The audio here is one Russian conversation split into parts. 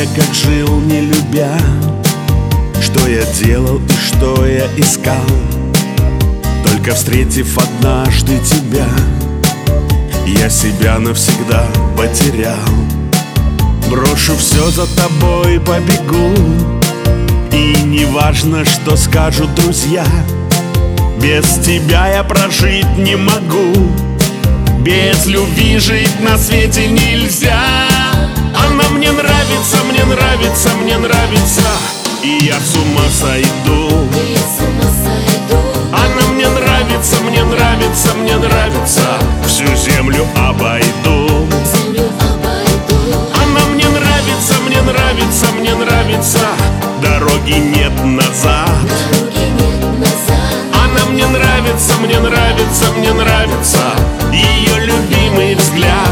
я как жил, не любя, что я делал и что я искал. Только встретив однажды тебя, я себя навсегда потерял. Брошу все, за тобой побегу, и не важно, что скажут друзья. Без тебя я прожить не могу, без любви жить на свете нельзя. Она мне нравится, мне нравится, мне нравится, и я с ума сойду. Она мне нравится, мне нравится, мне нравится, всю землю обойду. Она мне нравится, мне нравится, мне нравится, дороги нет назад. Она мне нравится, мне нравится, мне нравится, ее любимый взгляд.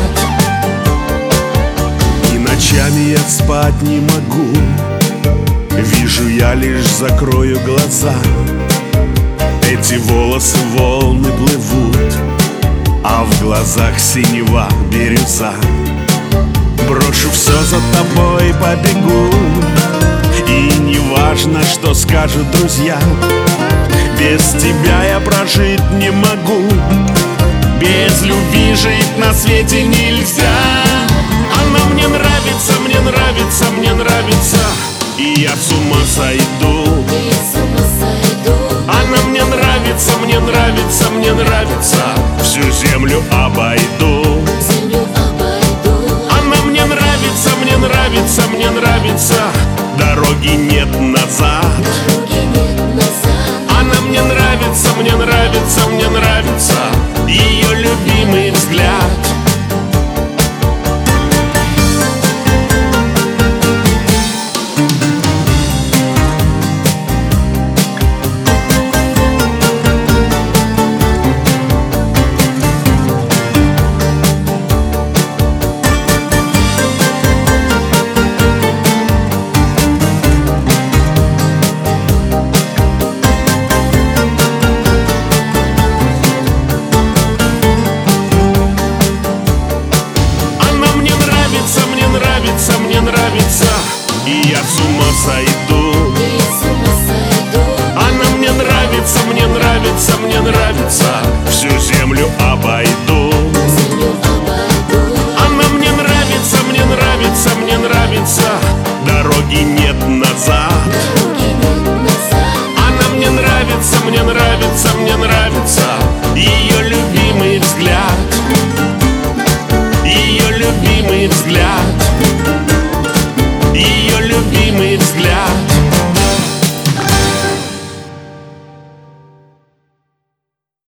И ночами я спать не могу, вижу я лишь закрою глаза. Эти волосы волны плывут, а в глазах синева бирюза. Брошу все, за тобой побегу, и не важно, что скажут друзья. Без тебя я прожить не могу, без любви жить на свете нельзя. Она мне нравится, мне нравится, мне нравится, и я с ума сойду. Она мне нравится, мне нравится, мне нравится, всю землю обойду. Она мне нравится, мне нравится, мне нравится, дороги нет назад. Она мне нравится, мне нравится, мне нравится, ее любимый взгляд. Мне нравится, и я с ума сойду. Она мне нравится, мне нравится, мне нравится, всю землю обойду. Она мне нравится, мне нравится, мне нравится, дороги нет назад. Она мне нравится, мне нравится, мне нравится, ее любимый взгляд. Ее любимый взгляд.